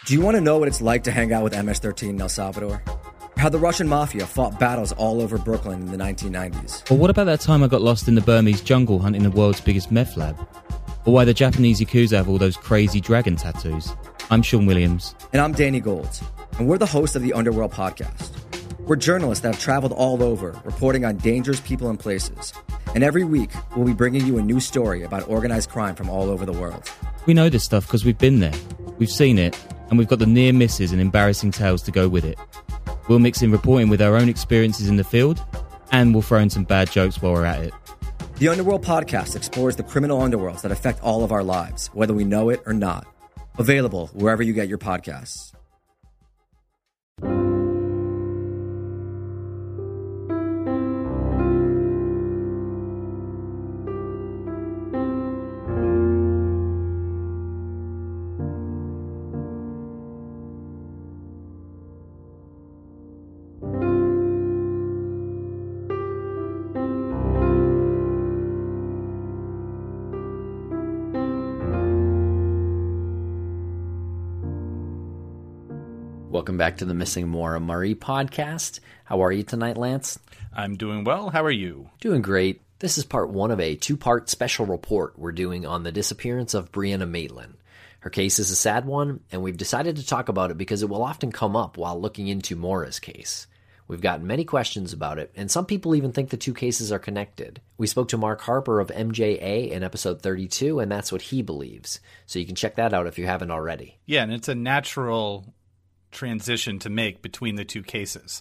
Do you want to know what it's like to hang out with MS-13 in El Salvador? How the Russian mafia fought battles all over Brooklyn in the 1990s? Or what about that time I got lost in the Burmese jungle hunting the world's biggest meth lab? Or why the Japanese Yakuza have all those crazy dragon tattoos? I'm Sean Williams. And I'm Danny Gold. And we're the hosts of the Underworld Podcast. We're journalists that have traveled all over, reporting on dangerous people and places. And every week, we'll be bringing you a new story about organized crime from all over the world. We know this stuff because we've been there, we've seen it, and we've got the near misses and embarrassing tales to go with it. We'll mix in reporting with our own experiences in the field, and we'll throw in some bad jokes while we're at it. The Underworld Podcast explores the criminal underworlds that affect all of our lives, whether we know it or not. Available wherever you get your podcasts. Welcome back to the Missing Maura Murray podcast. How are you tonight, Lance? I'm doing well. How are you? Doing great. This is part one of a two-part special report we're doing on the disappearance of Brianna Maitland. Her case is a sad one, and we've decided to talk about it because it will often come up while looking into Maura's case. We've gotten many questions about it, and some people even think the two cases are connected. We spoke to Mark Harper of MJA in episode 32, and that's what he believes. So you can check that out if you haven't already. Yeah, and it's a natural transition to make between the two cases.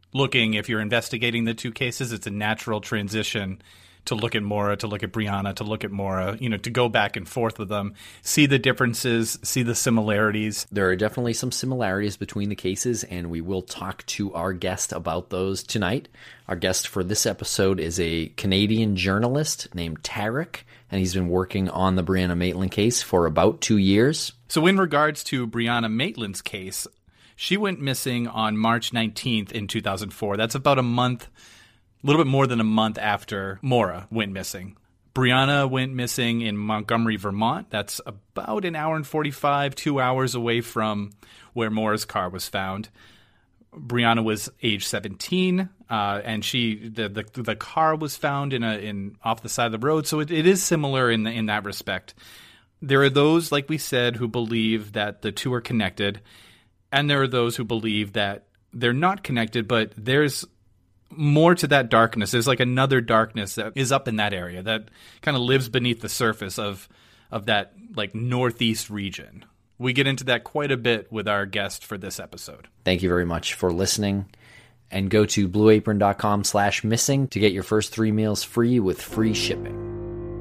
If you're investigating the two cases, it's a natural transition to look at Maura, to look at Brianna, to look at Maura, to go back and forth with them, see the differences, see the similarities. There are definitely some similarities between the cases, and we will talk to our guest about those tonight. Our guest for this episode is a Canadian journalist named Tarek, and he's been working on the Brianna Maitland case for about 2 years. So in regards to Brianna Maitland's case, she went missing on March 19th in 2004. That's about a little bit more than a month after Maura went missing. Brianna went missing in Montgomery, Vermont. That's about an hour and 45, 2 hours away from where Maura's car was found. Brianna was age 17, and the car was found in off the side of the road. So it is similar in that respect. There are those, like we said, who believe that the two are connected. And there are those who believe that they're not connected, but there's more to that darkness. There's like another darkness that is up in that area that kind of lives beneath the surface of that like northeast region. We get into that quite a bit with our guest for this episode. Thank you very much for listening. And go to blueapron.com/missing to get your first 3 meals free with free shipping.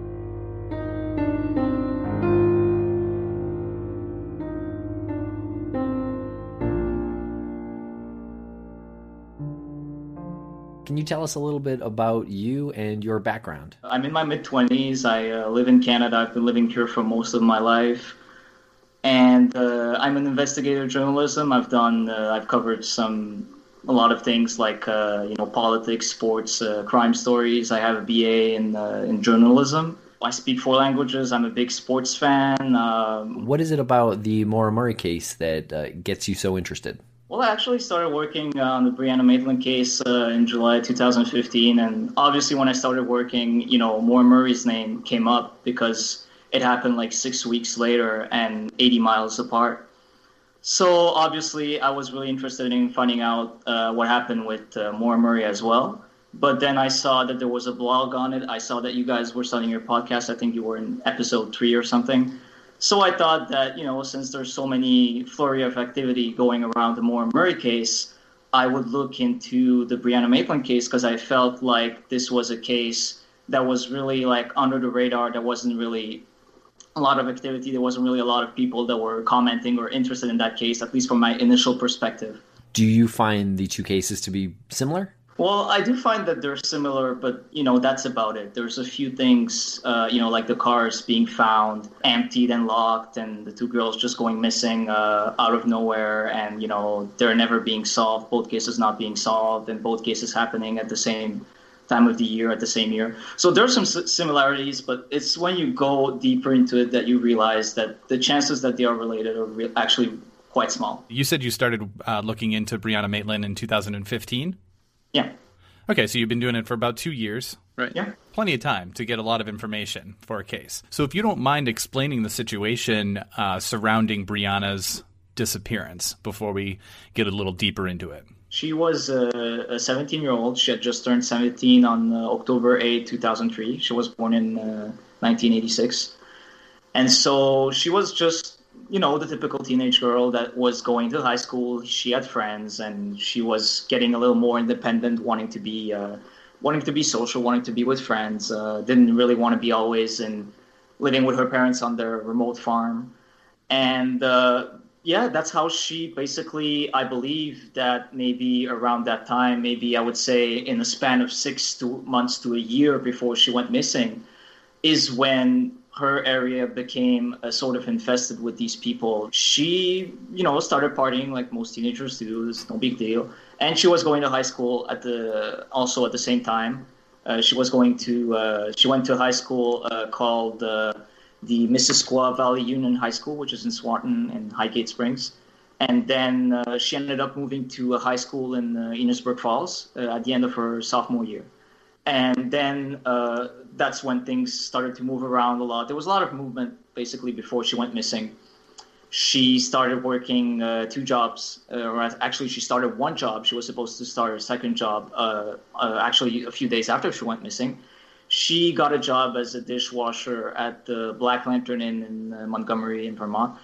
Can you tell us a little bit about you and your background? I'm in my mid-20s. I live in Canada. I've been living here for most of my life. And I'm an investigative journalism. I've covered a lot of things like, politics, sports, crime stories. I have a BA in journalism. I speak 4 languages. I'm a big sports fan. What is it about the Maura Murray case that gets you so interested? Well, I actually started working on the Brianna Maitland case in July 2015, and obviously when I started working, Maura Murray's name came up because it happened like 6 weeks later and 80 miles apart. So obviously I was really interested in finding out what happened with Maura Murray as well. But then I saw that there was a blog on it. I saw that you guys were starting your podcast. I think you were in episode 3 or something. So I thought that, since there's so many flurry of activity going around the Maura Murray case, I would look into the Brianna Maitland case because I felt like this was a case that was really like under the radar. There wasn't really a lot of activity. There wasn't really a lot of people that were commenting or interested in that case, at least from my initial perspective. Do you find the two cases to be similar? Well, I do find that they're similar, but, that's about it. There's a few things, like the cars being found emptied and locked and the 2 girls just going missing out of nowhere and, they're never being solved, both cases not being solved and both cases happening at the same time of the year, at the same year. So there's some similarities, but it's when you go deeper into it that you realize that the chances that they are related are actually quite small. You said you started looking into Brianna Maitland in 2015? Yeah. Okay, so you've been doing it for about 2 years. Right. Yeah. Plenty of time to get a lot of information for a case. So if you don't mind explaining the situation surrounding Brianna's disappearance before we get a little deeper into it. She was a 17-year-old. She had just turned 17 on October 8, 2003. She was born in 1986. And so she was just, the typical teenage girl that was going to high school. She had friends, and she was getting a little more independent, wanting to be social, wanting to be with friends. Didn't really want to be always living with her parents on their remote farm. And that's how she basically, I believe that maybe around that time, maybe I would say in a span of 6 months to a year before she went missing, is when her area became sort of infested with these people. She, started partying like most teenagers do. It's no big deal. And she was going to high school also at the same time. She went to a high school called the Missisquoi Valley Union High School, which is in Swanton and Highgate Springs. And then she ended up moving to a high school in Enosburg Falls at the end of her sophomore year. And then that's when things started to move around a lot. There was a lot of movement basically before she went missing. She started working 2 jobs, or actually she started 1 job. She was supposed to start her second job actually a few days after she went missing. She got a job as a dishwasher at the Black Lantern Inn in Montgomery in Vermont.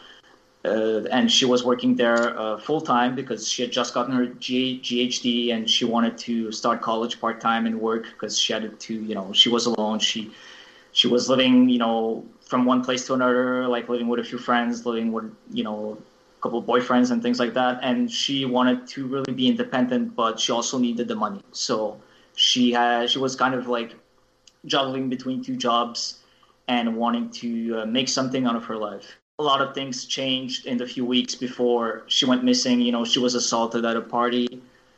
And she was working there full-time because she had just gotten her GHD and she wanted to start college part-time and work because she had to, she was alone. She was living, from one place to another, like living with a few friends, living with, a couple of boyfriends and things like that. And she wanted to really be independent, but she also needed the money. So she was kind of like juggling between 2 jobs and wanting to make something out of her life. A lot of things changed in the few weeks before she went missing. She was assaulted at a party.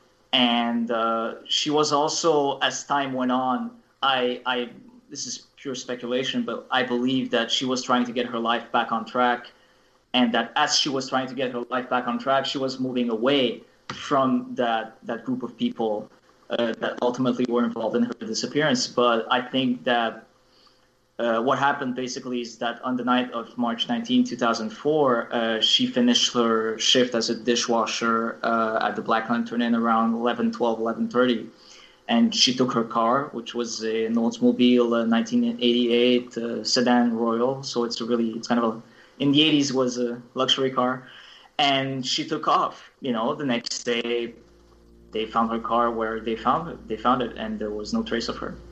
And she was also, as time went on, this is pure speculation, but I believe that she was trying to get her life back on track. And that as she was trying to get her life back on track, she was moving away from that group of people that ultimately were involved in her disappearance. But I think that what happened basically is that on the night of March 19, 2004, she finished her shift as a dishwasher at the Black Lantern Inn around 11:30. And she took her car, which was an Oldsmobile 1988 sedan Royal. So it's kind of in the 80s was a luxury car. And she took off. The next day, they found her car where they found it. They found it, and there was no trace of her.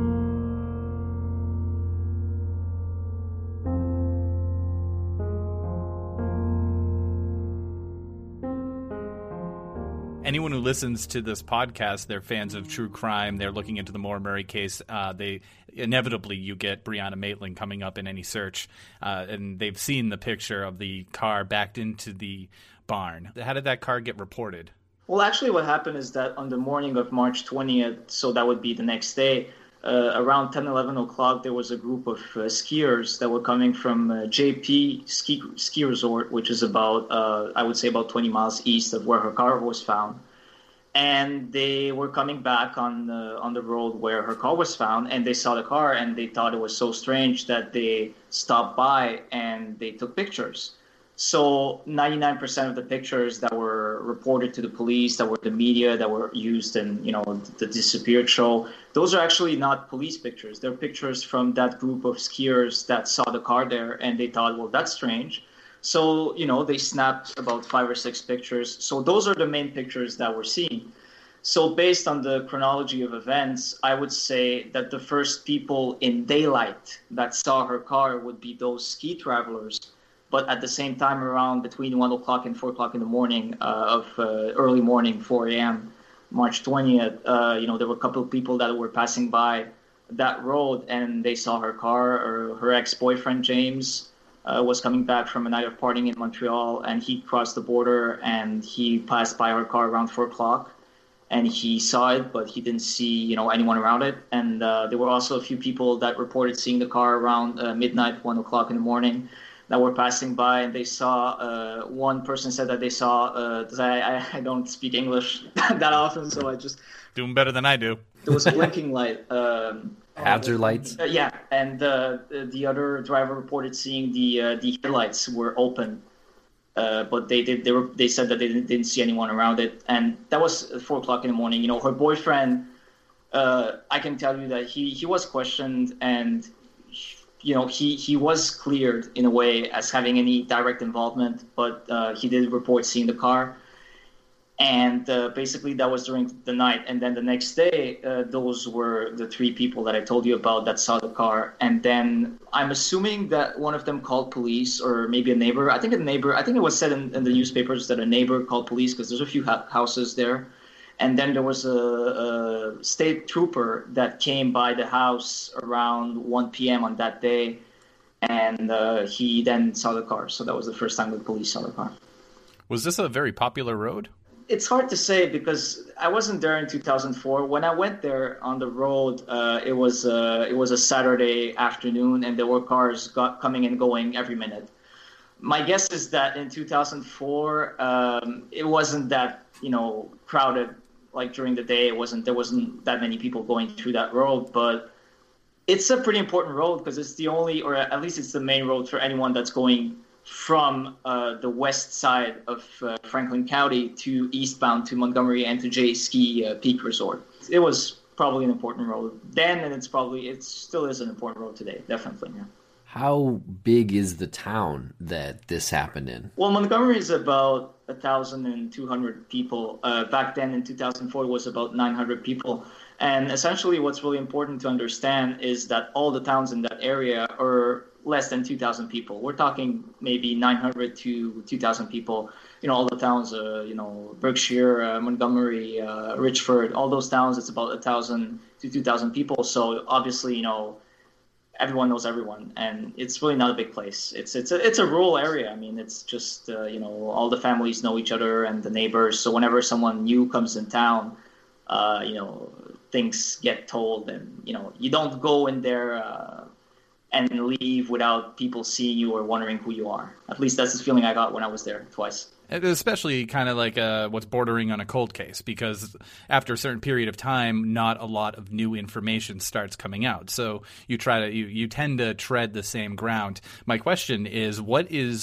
Anyone who listens to this podcast, they're fans of true crime. They're looking into the Maura Murray case. Inevitably, you get Brianna Maitland coming up in any search, and they've seen the picture of the car backed into the barn. How did that car get reported? Well, actually, what happened is that on the morning of March 20th, so that would be the next day, around 11 o'clock, there was a group of skiers that were coming from JP Ski Resort, which is about, I would say, about 20 miles east of where her car was found. And they were coming back on the road where her car was found, and they saw the car, and they thought it was so strange that they stopped by and they took pictures. So 99% of the pictures that were reported to the police, that were the media, that were used in, the Disappeared show, those are actually not police pictures. They're pictures from that group of skiers that saw the car there, and they thought, well, that's strange. So, they snapped about 5 or 6 pictures. So those are the main pictures that were seen. So based on the chronology of events, I would say that the first people in daylight that saw her car would be those ski travelers. But at the same time, around between 1 o'clock and 4 o'clock in the morning early morning, 4 a.m., March 20th, there were a couple of people that were passing by that road, and they saw her car, or her ex-boyfriend, James, was coming back from a night of partying in Montreal, and he crossed the border, and he passed by her car around 4 o'clock, and he saw it, but he didn't see, anyone around it. And there were also a few people that reported seeing the car around midnight, 1 o'clock in the morning. that were passing by, and they saw one person said that they saw. I don't speak English that often, so I just doing better than I do. There was a blinking light. Hazard lights. Yeah, and the other driver reported seeing the headlights were open, but they said that they didn't see anyone around it, and that was 4:00 in the morning. You know, her boyfriend. I can tell you that he was questioned, and you know he was cleared in a way as having any direct involvement, but he did report seeing the car. And basically that was during the night. And then the next day, those were the three people that I told you about that saw the car. And then I'm assuming that one of them called police, or maybe a neighbor. I think it was said in the newspapers that a neighbor called police, because there's a few houses there. And then there was a state trooper that came by the house around 1 p.m. on that day. And he then saw the car. So that was the first time the police saw the car. Was this a very popular road? It's hard to say because I wasn't there in 2004. When I went there on the road, it was a Saturday afternoon, and there were cars coming and going every minute. My guess is that in 2004, it wasn't that crowded like during the day. There wasn't that many people going through that road, but it's a pretty important road because it's the only, or at least it's the main road for anyone that's going from the west side of Franklin County to eastbound to Montgomery and to Jay Ski Peak Resort. It was probably an important road then, and it still is an important road today, definitely. Yeah. How big is the town that this happened in? Well, Montgomery is about 1,200 people. Back then in 2004, it was about 900 people. And essentially what's really important to understand is that all the towns in that area are less than 2,000 people. We're talking maybe 900 to 2,000 people. All the towns, Berkshire, Montgomery, Richford, all those towns, it's about 1,000 to 2,000 people. So obviously, everyone knows everyone, and it's really not a big place. It's a rural area. I mean, it's just all the families know each other and the neighbors. So whenever someone new comes in town, things get told, and you don't go in there and leave without people seeing you or wondering who you are. At least that's the feeling I got when I was there twice. Especially kind of like what's bordering on a cold case, because after a certain period of time, not a lot of new information starts coming out. So you tend to tread the same ground. My question is, what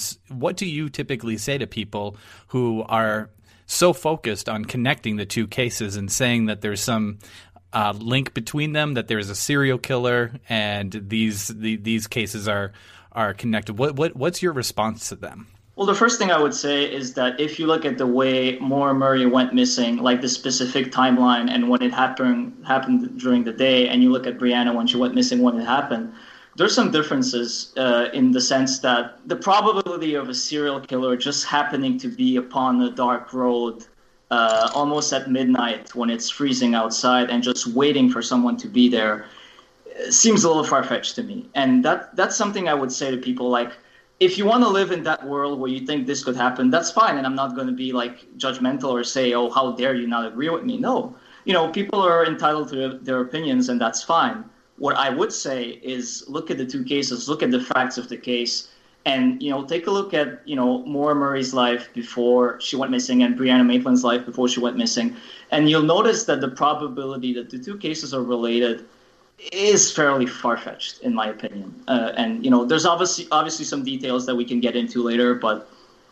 do you typically say to people who are so focused on connecting the two cases and saying that there's some link between them, that there's a serial killer and these cases are connected? What's your response to them? Well, the first thing I would say is that if you look at the way Maura Murray went missing, like the specific timeline and when it happened during the day, and you look at Brianna when she went missing when it happened, there's some differences in the sense that the probability of a serial killer just happening to be upon a dark road almost at midnight when it's freezing outside and just waiting for someone to be there seems a little far-fetched to me. And that's something I would say to people, like, if you want to live in that world where you think this could happen, that's fine. And I'm not going to be like judgmental or say, oh, how dare you not agree with me? No, people are entitled to their opinions, and that's fine. What I would say is look at the two cases, look at the facts of the case, and, take a look at, Maura Murray's life before she went missing and Brianna Maitland's life before she went missing. And you'll notice that the probability that the two cases are related is fairly far-fetched, in my opinion. And there's obviously some details that we can get into later, but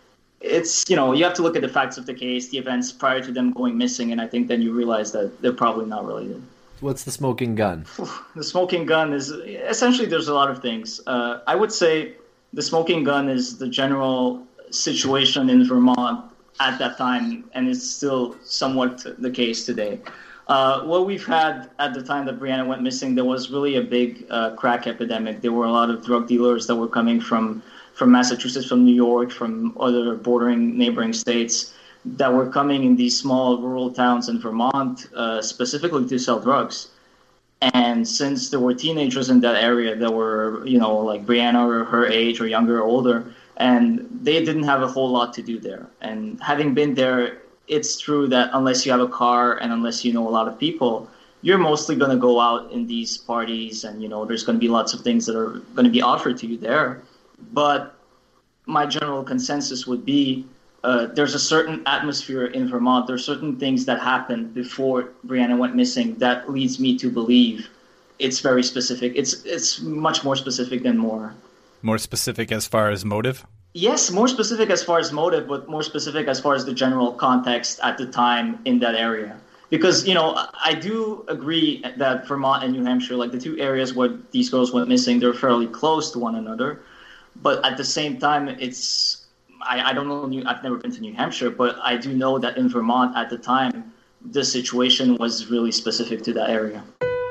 it's, you have to look at the facts of the case, the events prior to them going missing, and I think then you realize that they're probably not related. What's the smoking gun? The smoking gun is essentially, there's a lot of things. I would say the smoking gun is the general situation in Vermont at that time, and it's still somewhat the case today. What we've had at the time that Brianna went missing, there was really a big crack epidemic. There were a lot of drug dealers that were coming from Massachusetts, from New York, from other bordering neighboring states that were coming in these small rural towns in Vermont, specifically to sell drugs. And since there were teenagers in that area that were, like Brianna or her age or younger or older, and they didn't have a whole lot to do there. And having been there, it's true that unless you have a car and unless you know a lot of people, you're mostly going to go out in these parties, and there's going to be lots of things that are going to be offered to you there. But my general consensus would be there's a certain atmosphere in Vermont. There's certain things that happened before Brianna went missing that leads me to believe it's very specific. It's much more specific than Maura. More specific as far as motive? Yes, more specific as far as motive, but more specific as far as the general context at the time in that area. Because, I do agree that Vermont and New Hampshire, like the two areas where these girls went missing, they're fairly close to one another. But at the same time, I don't know, I've never been to New Hampshire, but I do know that in Vermont at the time, the situation was really specific to that area.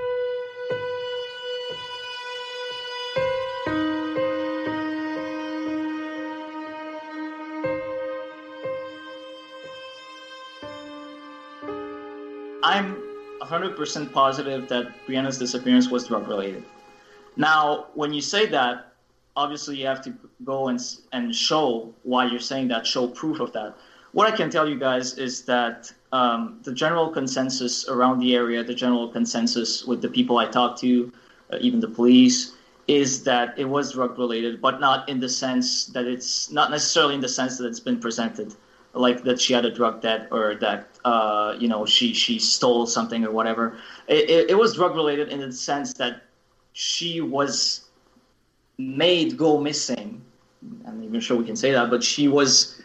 I'm 100% positive that Brianna's disappearance was drug-related. Now, when you say that, obviously you have to go and show why you're saying that, show proof of that. What I can tell you guys is that the general consensus around the area, the general consensus with the people I talked to, even the police, is that it was drug-related, but not in the sense that not necessarily in the sense that it's been presented, like that she had a drug debt or that she stole something or whatever. It was drug-related in the sense that she was made go missing. I'm not even sure we can say that, but she was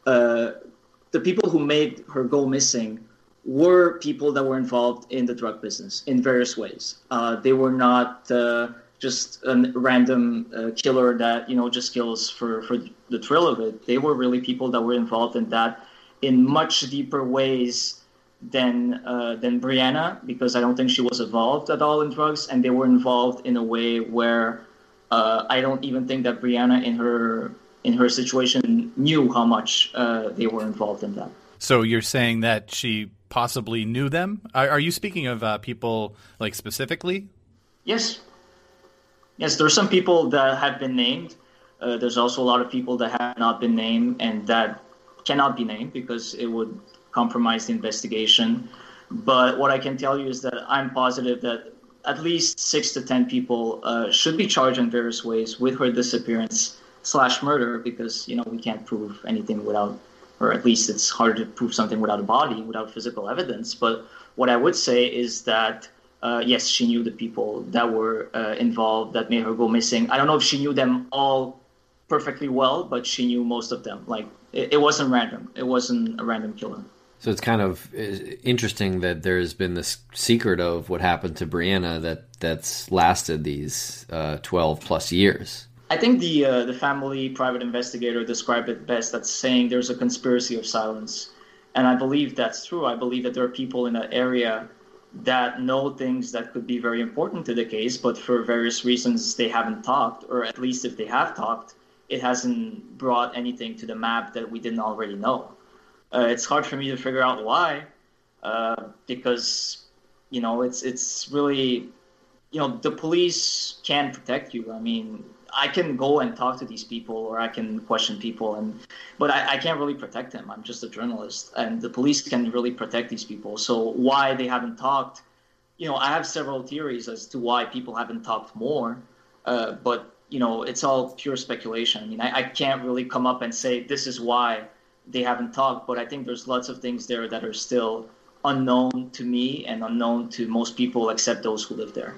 the people who made her go missing were people that were involved in the drug business in various ways. They were not just a random killer that just kills for the thrill of it. They were really people that were involved in that in much deeper ways than Brianna, because I don't think she was involved at all in drugs, and they were involved in a way where I don't even think that Brianna in her situation knew how much they were involved in that. So you're saying that she possibly knew them? Are you speaking of people like specifically? Yes. Yes, there are some people that have been named. There's also a lot of people that have not been named and that cannot be named because it would compromise the investigation. But what I can tell you is that I'm positive that at least 6 to 10 people should be charged in various ways with her disappearance / murder, because we can't prove anything without, or at least it's hard to prove something without a body, without physical evidence. But what I would say is that yes, she knew the people that were involved that made her go missing. I don't know if she knew them all perfectly well, but she knew most of them. Like it wasn't random. It wasn't a random killer. So it's kind of interesting that there's been this secret of what happened to Brianna that's lasted these 12 plus years. I think the family private investigator described it best as saying there's a conspiracy of silence. And I believe that's true. I believe that there are people in that area that know things that could be very important to the case, but for various reasons they haven't talked, or at least if they have talked, it hasn't brought anything to the map that we didn't already know. It's hard for me to figure out why, because, it's really, the police can protect you. I mean, I can go and talk to these people or I can question people, but I can't really protect them. I'm just a journalist, and the police can really protect these people. So why they haven't talked, I have several theories as to why people haven't talked more, but, it's all pure speculation. I mean, I can't really come up and say this is why they haven't talked, but I think there's lots of things there that are still unknown to me and unknown to most people except those who live there.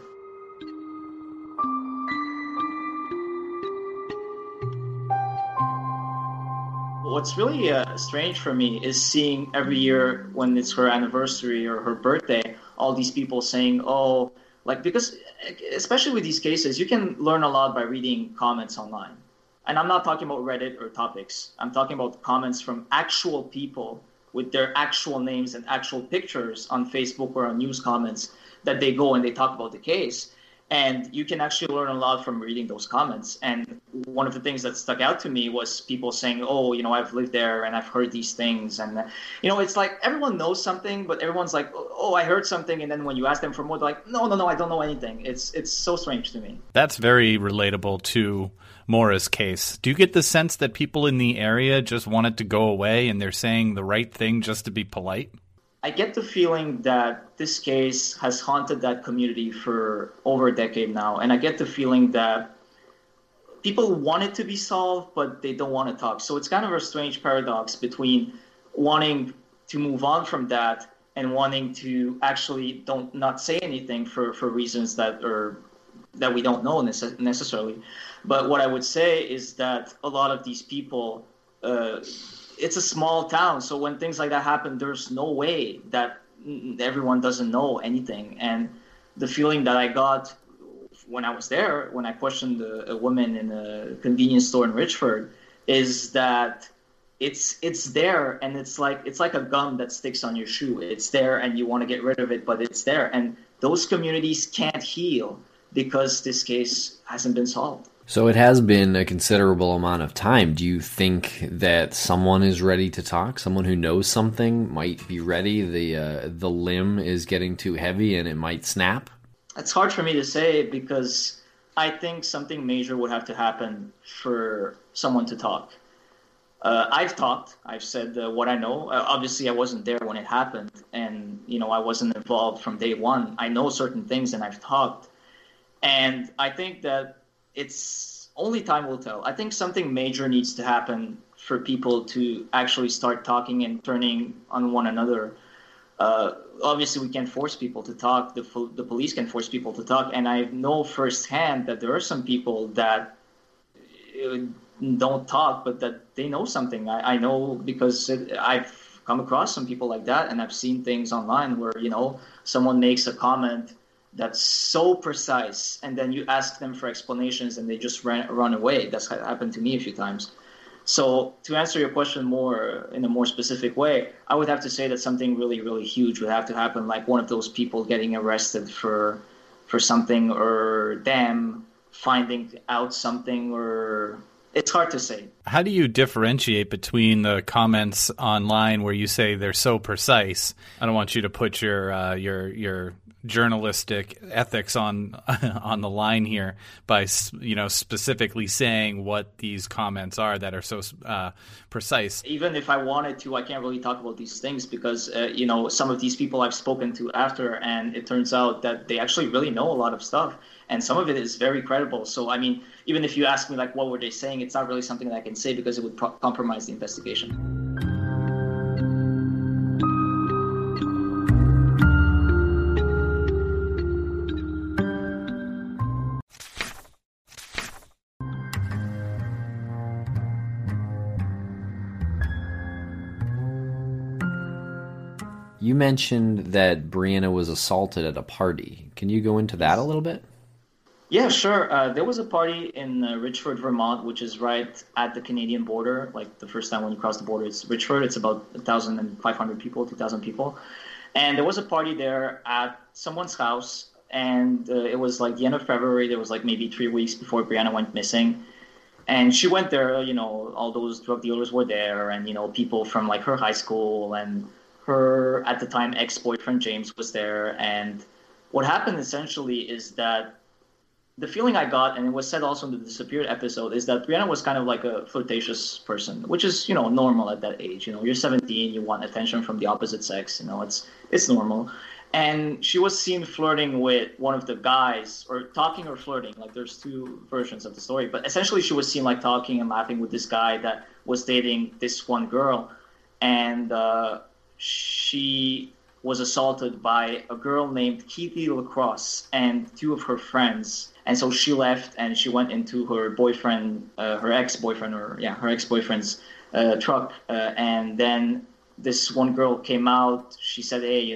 What's really strange for me is seeing every year when it's her anniversary or her birthday, all these people saying, because especially with these cases, you can learn a lot by reading comments online. And I'm not talking about Reddit or topics. I'm talking about comments from actual people with their actual names and actual pictures on Facebook or on news comments that they go and they talk about the case. And you can actually learn a lot from reading those comments. And one of the things that stuck out to me was people saying, I've lived there and I've heard these things. And, it's like everyone knows something, but everyone's like, I heard something. And then when you ask them for more, they're like, no, I don't know anything. It's so strange to me. That's very relatable to Maura's case. Do you get the sense that people in the area just want it to go away and they're saying the right thing just to be polite? I get the feeling that this case has haunted that community for over a decade now. And I get the feeling that people want it to be solved, but they don't want to talk. So it's kind of a strange paradox between wanting to move on from that and wanting to actually not say anything for reasons that we don't know necessarily. But what I would say is that a lot of these people, it's a small town, so when things like that happen, there's no way that everyone doesn't know anything. And the feeling that I got when I was there, when I questioned a woman in a convenience store in Richford, is that it's there, and it's like a gum that sticks on your shoe. It's there, and you want to get rid of it, but it's there, and those communities can't heal because this case hasn't been solved. So it has been a considerable amount of time. Do you think that someone is ready to talk? Someone who knows something might be ready? The limb is getting too heavy and it might snap? It's hard for me to say because I think something major would have to happen for someone to talk. I've talked. I've said what I know. Obviously, I wasn't there when it happened, and I wasn't involved from day one. I know certain things, and I've talked. And I think that it's only time will tell. I think something major needs to happen for people to actually start talking and turning on one another. Obviously, we can't force people to talk. The police can force people to talk. And I know firsthand that there are some people that don't talk, but that they know something. I know because I've come across some people like that, and I've seen things online where, someone makes a comment that's so precise, and then you ask them for explanations and they just run away. That's happened to me a few times. So to answer your question in a more specific way, I would have to say that something really, really huge would have to happen, like one of those people getting arrested for something, or them finding out something, or it's hard to say. How do you differentiate between the comments online where you say they're so precise? I don't want you to put your journalistic ethics on the line here by specifically saying what these comments are that are so precise. Even if I wanted to, I can't really talk about these things because some of these people I've spoken to after, and it turns out that they actually really know a lot of stuff, and some of it is very credible. So I mean, even if you ask me what were they saying, it's not really something that I can say because it would compromise the investigation. You mentioned that Brianna was assaulted at a party. Can you go into that a little bit? Yeah, sure. There was a party in Richford, Vermont, which is right at the Canadian border. Like the first time when you cross the border, it's Richford. It's about 1,500 people, 2,000 people. And there was a party there at someone's house. And it was like the end of February. There was like maybe 3 weeks before Brianna went missing. And she went there, all those drug dealers were there, and, people from like her high school, and her, at the time, ex-boyfriend James was there. And what happened essentially is that the feeling I got, and it was said also in the Disappeared episode, is that Brianna was kind of like a flirtatious person, which is, normal at that age. You're 17, you want attention from the opposite sex, it's normal. And she was seen flirting with one of the guys, or talking or flirting. Like there's two versions of the story, but essentially she was seen like talking and laughing with this guy that was dating this one girl. And she was assaulted by a girl named Keithy Lacrosse and two of her friends. And so she left and she went into her boyfriend, her ex-boyfriend's truck. And then this one girl came out. She said, hey,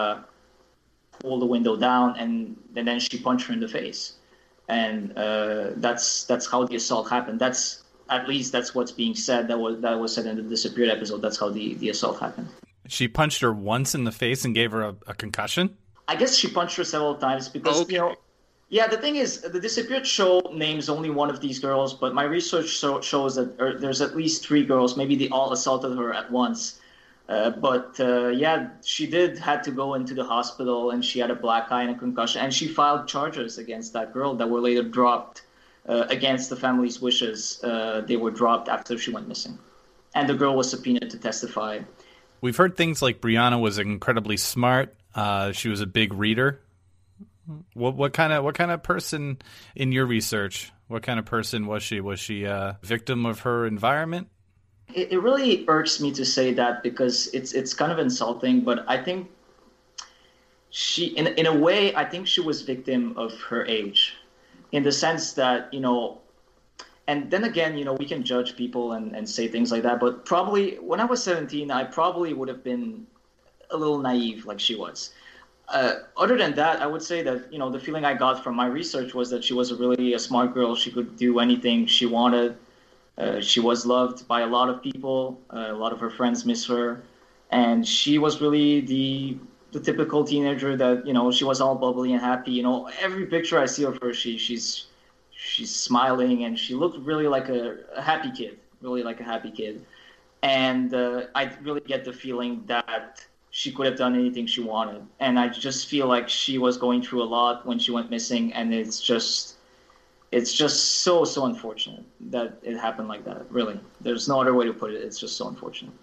pull the window down. And then she punched her in the face. And that's how the assault happened. At least that's what's being said. That was said in the Disappeared episode. That's how the assault happened. She punched her once in the face and gave her a concussion? I guess she punched her several times because, Yeah, the thing is, the Disappeared show names only one of these girls, but my research shows that there's at least 3 girls. Maybe they all assaulted her at once. But she had to go into the hospital, and she had a black eye and a concussion. And she filed charges against that girl that were later dropped against the family's wishes. They were dropped after she went missing. And the girl was subpoenaed to testify. We've heard things like Brianna was incredibly smart. She was a big reader. What kind of person in your research What kind of person was she? Was she a victim of her environment? It really irks me to say that because it's kind of insulting, but I think she, in a way, I think she was victim of her age, in the sense that, and then again, we can judge people and say things like that, but probably when I was 17, I probably would have been a little naive like she was. Other than that, I would say that, the feeling I got from my research was that she was really a smart girl. She could do anything she wanted. She was loved by a lot of people. A lot of her friends miss her. And she was really the typical teenager that, she was all bubbly and happy. Every picture I see of her, she's smiling, and she looked really like a happy kid, really like a happy kid. And I really get the feeling that she could have done anything she wanted. And I just feel like she was going through a lot when she went missing, and it's just so unfortunate that it happened like that, really. There's no other way to put it. It's just so unfortunate.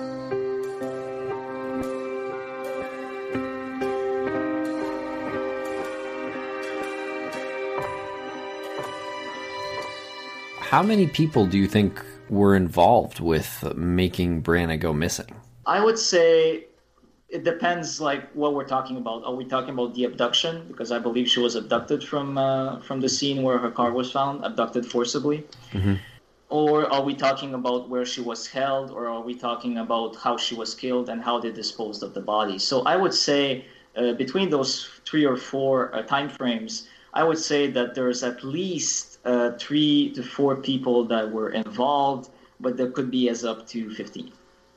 How many people do you think were involved with making Brianna go missing? I would say it depends, like, what we're talking about. Are we talking about the abduction? Because I believe she was abducted from the scene where her car was found, abducted forcibly. Mm-hmm. Or are we talking about where she was held, or are we talking about how she was killed and how they disposed of the body? So I would say between those 3 or 4 time frames, I would say that there's at least 3 to 4 people that were involved, but there could be as up to 15.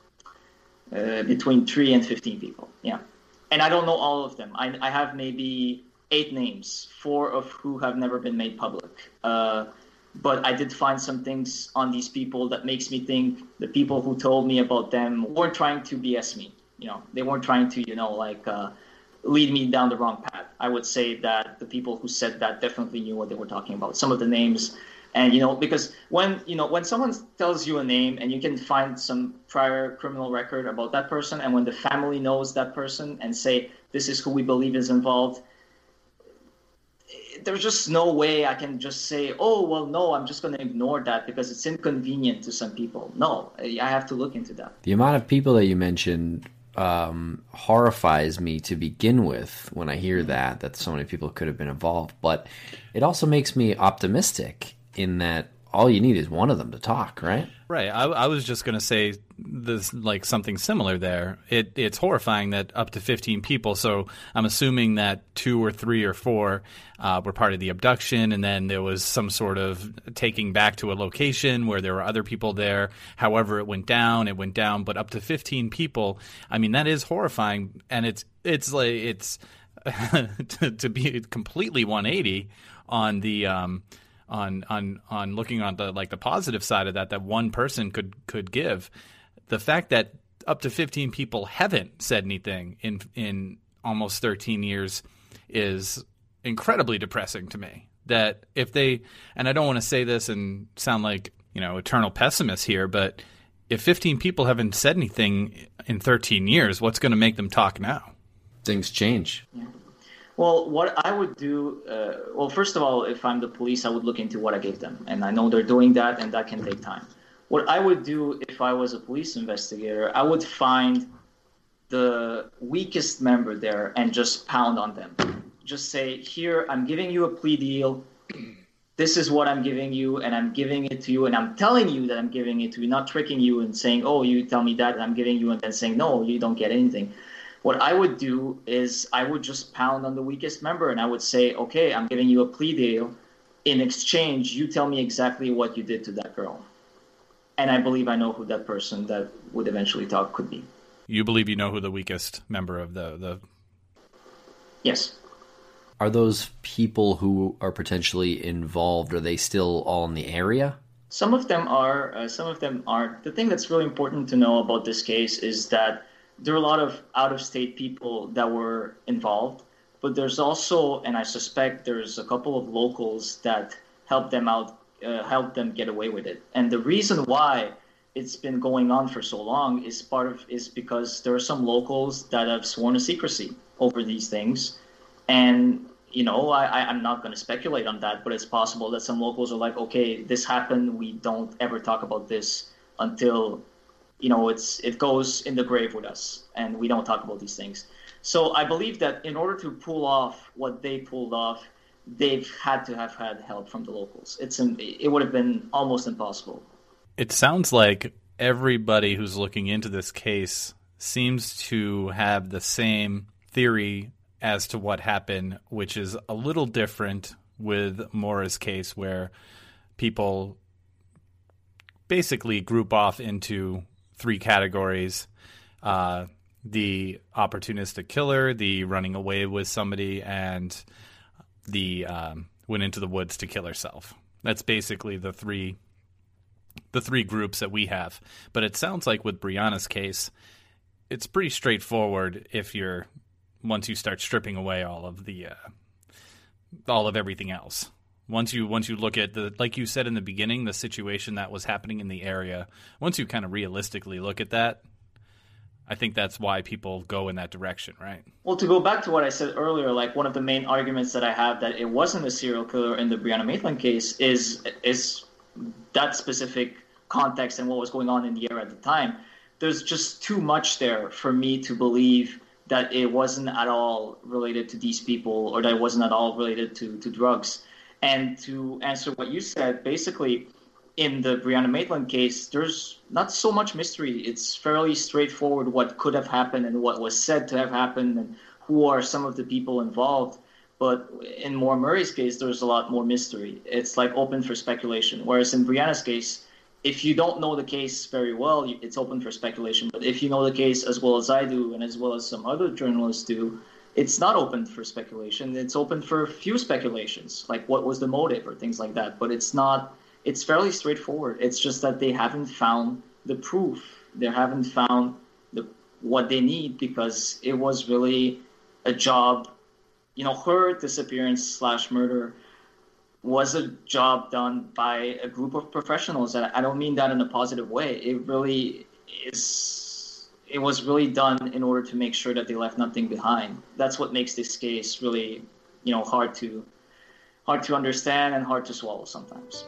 Between 3 and 15 people, yeah. And I don't know all of them. I have maybe 8 names, 4 of who have never been made public. But I did find some things on these people that makes me think the people who told me about them weren't trying to BS me. They weren't trying to, lead me down the wrong path. I would say that the people who said that definitely knew what they were talking about. Some of the names. And, because when someone tells you a name and you can find some prior criminal record about that person, and when the family knows that person and say, this is who we believe is involved, there's just no way I can just say, oh, well, no, I'm just going to ignore that because it's inconvenient to some people. No, I have to look into that. The amount of people that you mentioned horrifies me to begin with when I hear that so many people could have been involved. But it also makes me optimistic in that all you need is one of them to talk, right? Right. I was just going to say this, like something similar there. It's horrifying that up to 15 people. So I'm assuming that 2 or 3 or 4 were part of the abduction, and then there was some sort of taking back to a location where there were other people there. However, it went down. But up to 15 people. I mean, that is horrifying, and it's to be completely 180 on the on looking on the positive side of that one person could give. The fact that up to 15 people haven't said anything in almost 13 years is incredibly depressing to me. That if they, and I don't want to say this and sound like, eternal pessimist here, but if 15 people haven't said anything in 13 years, what's going to make them talk now? Things change. Yeah. Well, what I would do, first of all, if I'm the police, I would look into what I gave them. And I know they're doing that, and that can take time. What I would do if I was a police investigator, I would find the weakest member there and just pound on them. Just say, here, I'm giving you a plea deal. This is what I'm giving you, and I'm giving it to you, and I'm telling you that I'm giving it to you, not tricking you and saying, oh, you tell me that, and I'm giving you, and then saying, no, you don't get anything. What I would do is I would just pound on the weakest member, and I would say, okay, I'm giving you a plea deal. In exchange, you tell me exactly what you did to that girl. And I believe I know who that person that would eventually talk could be. You believe you know who the weakest member of the... Yes. Are those people who are potentially involved, are they still all in the area? Some of them are, some of them aren't. The thing that's really important to know about this case is that there are a lot of out-of-state people that were involved, but there's also, and I suspect there's a couple of locals that helped them out, helped them get away with it. And the reason why it's been going on for so long is because there are some locals that have sworn to secrecy over these things. And, I'm not going to speculate on that, but it's possible that some locals are like, okay, this happened. We don't ever talk about this until, it goes in the grave with us, and we don't talk about these things. So I believe that in order to pull off what they pulled off, they've had to have had help from the locals. It would have been almost impossible. It sounds like everybody who's looking into this case seems to have the same theory as to what happened, which is a little different with Maura's case, where people basically group off into three categories. The opportunistic killer, the running away with somebody, and the went into the woods to kill herself. That's basically the three groups that we have. But it sounds like with Brianna's case, it's pretty straightforward once you start stripping away all of everything else. Once you look at like you said in the beginning, the situation that was happening in the area, once you kind of realistically look at that, I think that's why people go in that direction, right? Well, to go back to what I said earlier, like one of the main arguments that I have that it wasn't a serial killer in the Brianna Maitland case is that specific context and what was going on in the area at the time. There's just too much there for me to believe that it wasn't at all related to these people, or that it wasn't at all related to drugs. And to answer what you said, basically, in the Brianna Maitland case, there's not so much mystery. It's fairly straightforward what could have happened and what was said to have happened and who are some of the people involved. But in Maura Murray's case, there's a lot more mystery. It's like open for speculation. Whereas in Brianna's case, if you don't know the case very well, it's open for speculation. But if you know the case as well as I do and as well as some other journalists do, it's not open for speculation. It's open for few speculations, like what was the motive or things like that. But it's fairly straightforward. It's just that they haven't found the proof. They haven't found what they need, because it was really a job. Her disappearance / murder was a job done by a group of professionals. And I don't mean that in a positive way. It really is. It was really done in order to make sure that they left nothing behind. That's what makes this case really, hard to understand and hard to swallow sometimes.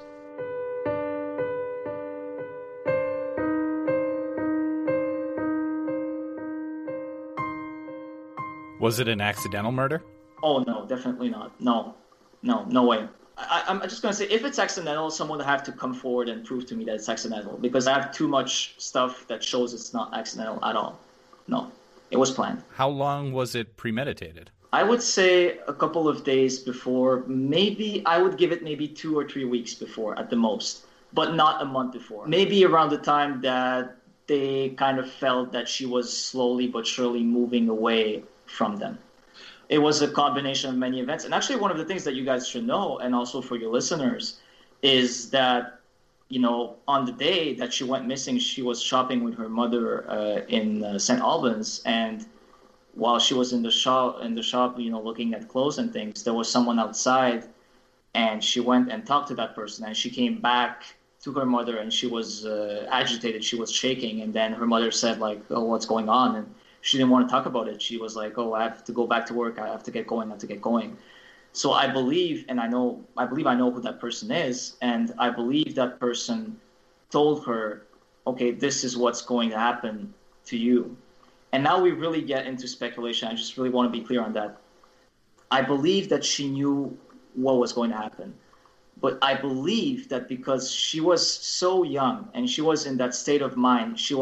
Was it an accidental murder? Oh, no, definitely not. No way. I'm just going to say, if it's accidental, someone would have to come forward and prove to me that it's accidental, because I have too much stuff that shows it's not accidental at all. No, it was planned. How long was it premeditated? I would say a couple of days before. I would give it maybe 2 or 3 weeks before at the most, but not a month before. Maybe around the time that they kind of felt that she was slowly but surely moving away from them. It was a combination of many events. And actually, one of the things that you guys should know, and also for your listeners, is that, on the day that she went missing, she was shopping with her mother in St. Albans. And while she was in the shop, looking at clothes and things, there was someone outside, and she went and talked to that person. And she came back to her mother, and she was agitated. She was shaking. And then her mother said, like, "Oh, what's going on?" And she didn't want to talk about it. She was like, "Oh, I have to go back to work. I have to get going. So I believe I know who that person is. And I believe that person told her, "Okay, this is what's going to happen to you." And now we really get into speculation. I just really want to be clear on that. I believe that she knew what was going to happen. But I believe that because she was so young and she was in that state of mind, she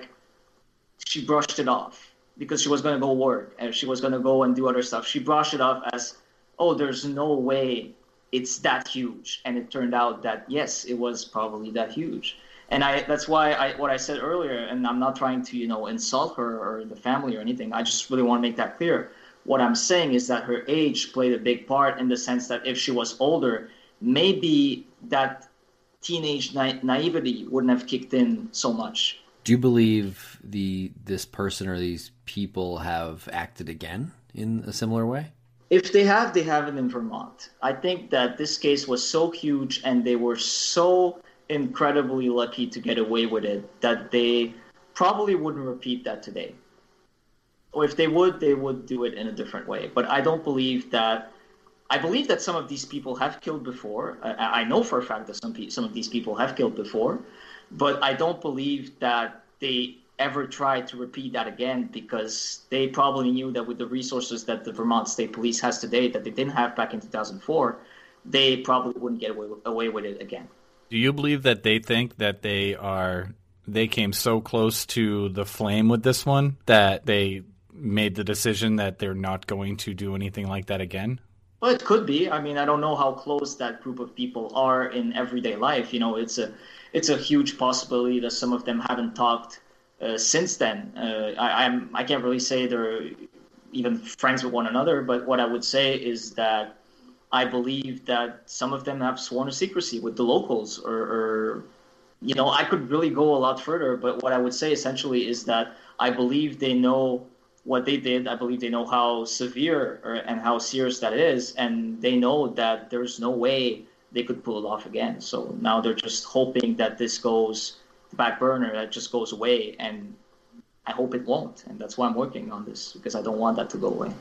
brushed it off. Because she was going to go work and she was going to go and do other stuff. She brushed it off as, oh, there's no way it's that huge. And it turned out that, yes, it was probably that huge. And that's why what I said earlier, and I'm not trying to, insult her or the family or anything. I just really want to make that clear. What I'm saying is that her age played a big part, in the sense that if she was older, maybe that teenage naivety wouldn't have kicked in so much. Do you believe this person or these people have acted again in a similar way? If they have, they have it in Vermont. I think that this case was so huge and they were so incredibly lucky to get away with it that they probably wouldn't repeat that today. Or if they would do it in a different way. But I don't believe that I believe that some of these people have killed before. I know for a fact that some of these people have killed before, but I don't believe that they ever tried to repeat that again, because they probably knew that with the resources that the Vermont State Police has today that they didn't have back in 2004, they probably wouldn't get away with it again. Do you believe that they think that they came so close to the flame with this one that they made the decision that they're not going to do anything like that again? Well, it could be. I mean, I don't know how close that group of people are in everyday life. It's a huge possibility that some of them haven't talked since then. I can't really say they're even friends with one another, but what I would say is that I believe that some of them have sworn to secrecy with the locals, or I could really go a lot further, but what I would say essentially is that I believe they know what they did. I believe they know how severe and how serious that is, and they know that there's no way they could pull it off again. So now they're just hoping that this goes back burner, that just goes away, and I hope it won't. And that's why I'm working on this, because I don't want that to go away.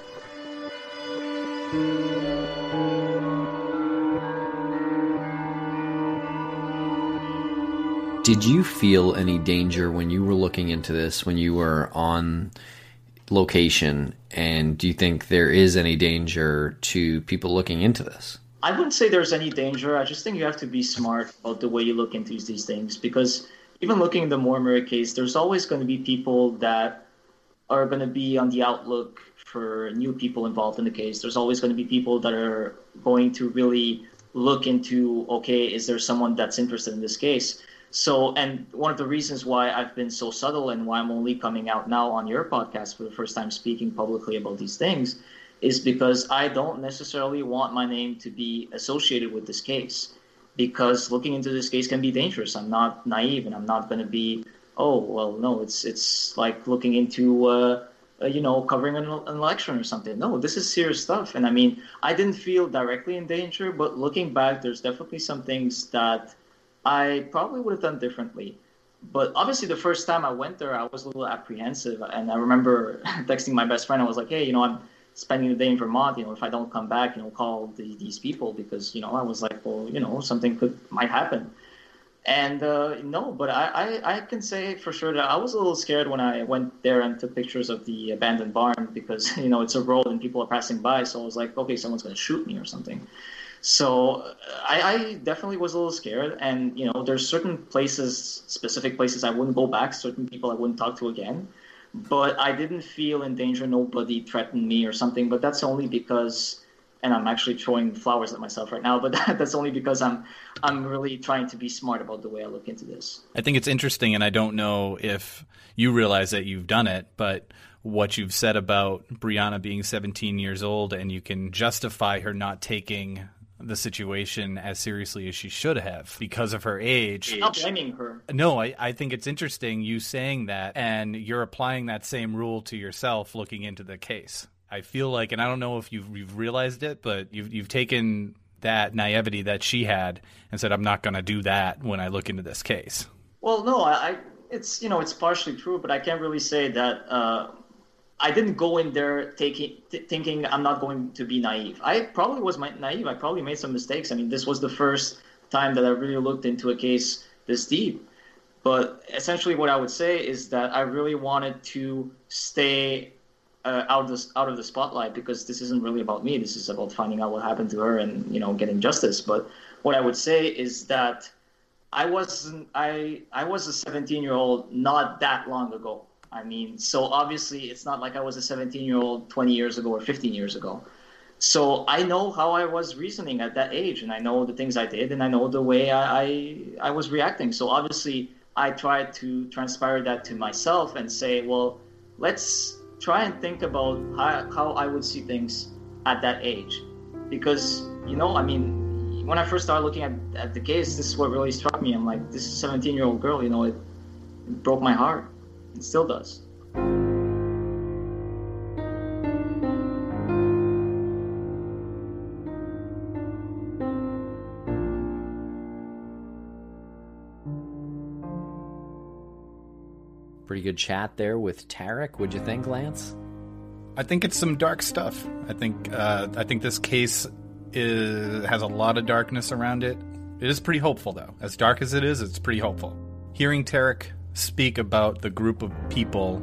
Did you feel any danger when you were looking into this, when you were on location, and do you think there is any danger to people looking into this? I wouldn't say there's any danger. I just think you have to be smart about the way you look into these things, because even looking in the Moore case, there's always going to be people that are going to be on the outlook for new people involved in the case. There's always going to be people that are going to really look into, okay, is there someone that's interested in this case? So, and one of the reasons why I've been so subtle and why I'm only coming out now on your podcast for the first time speaking publicly about these things is because I don't necessarily want my name to be associated with this case, because looking into this case can be dangerous. I'm not naive, and I'm not going to be, oh, well, no, it's like looking into, covering an election or something. No, this is serious stuff. And I mean, I didn't feel directly in danger, but looking back, there's definitely some things that I probably would have done differently. But obviously the first time I went there, I was a little apprehensive. And I remember texting my best friend. I was like, hey, I'm spending the day in Vermont. If I don't come back, call these people, because, I was like, well, something might happen. And no, but I can say for sure that I was a little scared when I went there and took pictures of the abandoned barn, because, it's a road and people are passing by. So I was like, okay, someone's going to shoot me or something. So I definitely was a little scared. And, there's certain places, specific places I wouldn't go back, certain people I wouldn't talk to again. But I didn't feel in danger. Nobody threatened me or something. But that's only because, and I'm actually throwing flowers at myself right now, but that's only because I'm really trying to be smart about the way I look into this. I think it's interesting, and I don't know if you realize that you've done it, but what you've said about Brianna being 17 years old, and you can justify her not taking the situation as seriously as she should have because of her age. I'm not blaming her. No, I think it's interesting you saying that, and you're applying that same rule to yourself looking into the case. I feel like, and I don't know if you've realized it, but you've taken that naivety that she had and said, I'm not going to do that when I look into this case. Well, no, it's partially true, but I can't really say that I didn't go in there thinking I'm not going to be naive. I probably was naive. I probably made some mistakes. I mean, this was the first time that I really looked into a case this deep. But essentially what I would say is that I really wanted to stay out of the spotlight, because this isn't really about me. This is about finding out what happened to her and, getting justice. But what I would say is that I was a 17-year-old not that long ago. I mean, so obviously it's not like I was a 17-year-old 20 years ago or 15 years ago. So I know how I was reasoning at that age, and I know the things I did, and I know the way I was reacting. So obviously I tried to transpire that to myself and say, well, let's try and think about how I would see things at that age. Because, I mean, when I first started looking at the case, this is what really struck me. I'm like, this 17-year-old girl, it broke my heart. It still does. Pretty good chat there with Tarek. What'd you think, Lance? I think it's some dark stuff. I think this case has a lot of darkness around it. It is pretty hopeful, though. As dark as it is, it's pretty hopeful. Hearing Tarek speak about the group of people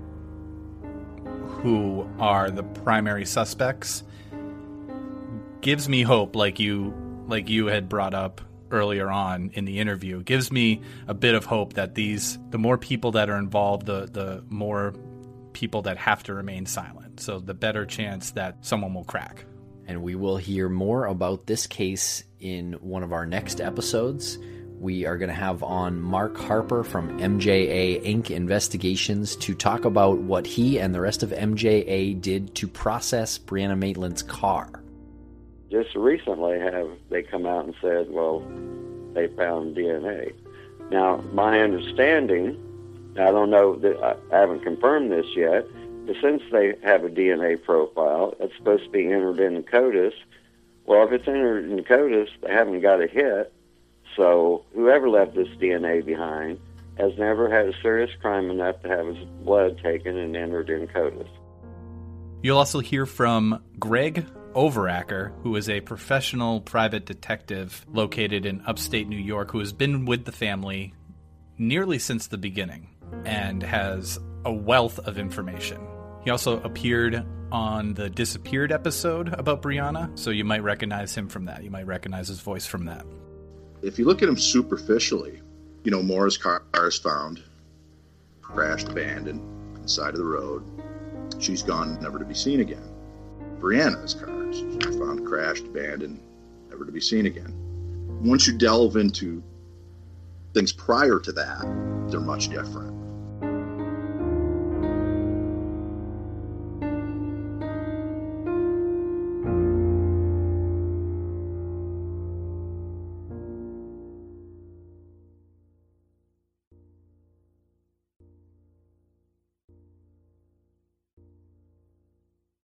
who are the primary suspects gives me hope, like you had brought up earlier on in the interview. It gives me a bit of hope that the more people that are involved, the more people that have to remain silent. So the better chance that someone will crack. And we will hear more about this case in one of our next episodes. We are going to have on Mark Harper from MJA Inc. Investigations to talk about what he and the rest of MJA did to process Brianna Maitland's car. Just recently have they come out and said, well, they found DNA. Now, my understanding, I don't know, that I haven't confirmed this yet, but since they have a DNA profile, it's supposed to be entered in the CODIS. Well, if it's entered in the CODIS, they haven't got a hit. So whoever left this DNA behind has never had a serious crime enough to have his blood taken and entered in CODIS. You'll also hear from Greg Overacker, who is a professional private detective located in upstate New York, who has been with the family nearly since the beginning and has a wealth of information. He also appeared on the Disappeared episode about Brianna, so you might recognize him from that. You might recognize his voice from that. If you look at him superficially, Maura's car is found, crashed, abandoned, on the side of the road. She's gone, never to be seen again. Brianna's car is found, crashed, abandoned, never to be seen again. Once you delve into things prior to that, they're much different.